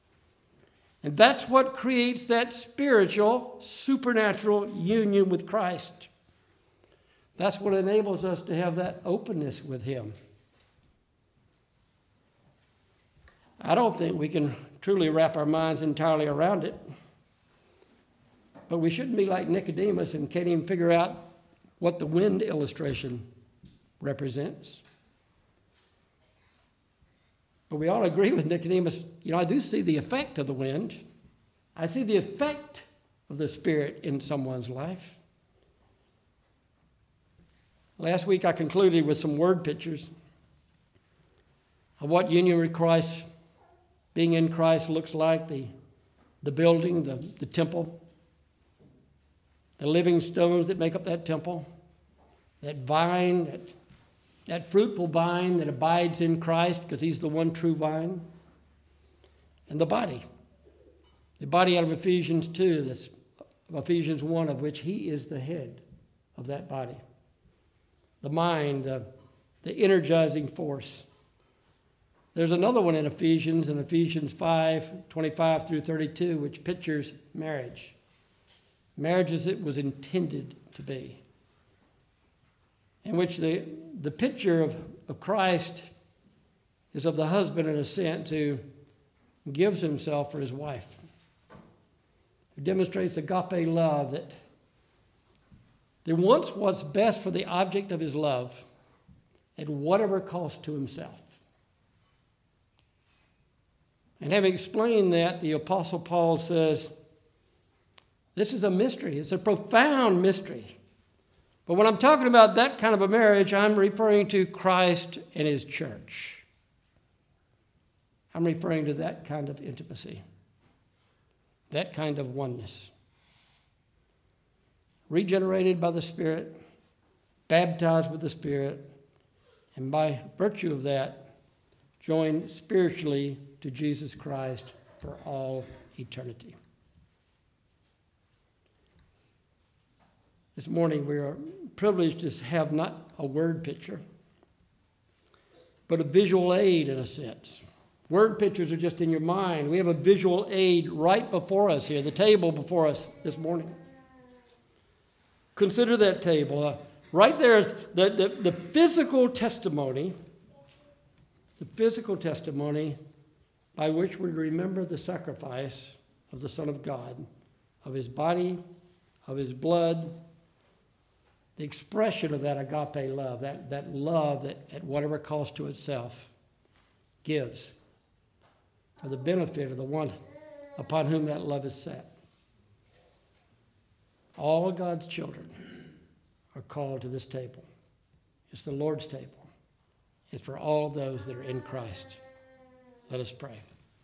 And that's what creates that spiritual, supernatural union with Christ. That's what enables us to have that openness with him. I don't think we can truly wrap our minds entirely around it. But we shouldn't be like Nicodemus and can't even figure out what the wind illustration represents. But we all agree with Nicodemus, I do see the effect of the wind. I see the effect of the Spirit in someone's life. Last week I concluded with some word pictures of what union with Christ, being in Christ, looks like. The building, the temple, the living stones that make up that temple, that vine, that fruitful vine that abides in Christ because he's the one true vine, and the body out of Ephesians 2, that's Ephesians 1, of which he is the head of that body. The mind, the energizing force. There's another one in Ephesians 5, 25 through 32, which pictures marriage. Marriage as it was intended to be. In which the picture of Christ is of the husband, in a sense, who gives himself for his wife. Who demonstrates agape love that wants what's best for the object of his love at whatever cost to himself. And having explained that, the Apostle Paul says, this is a mystery. It's a profound mystery. But when I'm talking about that kind of a marriage, I'm referring to Christ and his church. I'm referring to that kind of intimacy, that kind of oneness. Regenerated by the Spirit, baptized with the Spirit, and by virtue of that, joined spiritually to Jesus Christ for all eternity. This morning we are privileged to have not a word picture, but a visual aid in a sense. Word pictures are just in your mind. We have a visual aid right before us here, the table before us this morning. Consider that table. Right there is the physical testimony, by which we remember the sacrifice of the Son of God, of his body, of his blood, the expression of that agape love, that love that at whatever cost to itself gives for the benefit of the one upon whom that love is set. All God's children are called to this table. It's the Lord's table. It's for all those that are in Christ. Let us pray.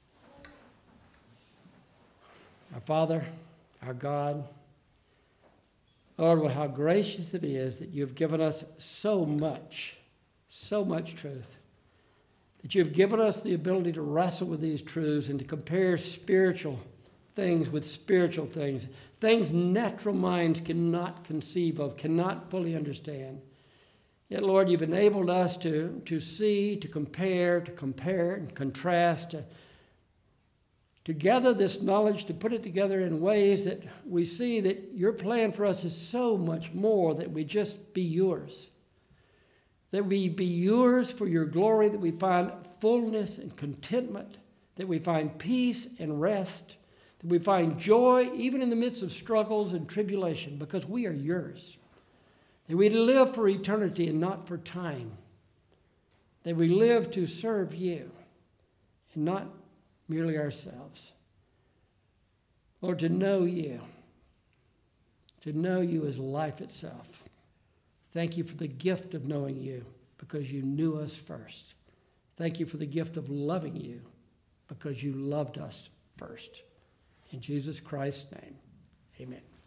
Our Father, our God, Lord, how gracious it is that you have given us so much truth, that you have given us the ability to wrestle with these truths and to compare spiritual things with spiritual things, things natural minds cannot conceive of, cannot fully understand. Yet, Lord, you've enabled us to see, to compare and contrast, to gather this knowledge, to put it together in ways that we see that your plan for us is so much more, that we just be yours. That we be yours for your glory, that we find fullness and contentment, that we find peace and rest, that we find joy even in the midst of struggles and tribulation, because we are yours. That we live for eternity and not for time. That we live to serve you and not merely ourselves. Lord, to know you is life itself. Thank you for the gift of knowing you because you knew us first. Thank you for the gift of loving you because you loved us first. In Jesus Christ's name, amen.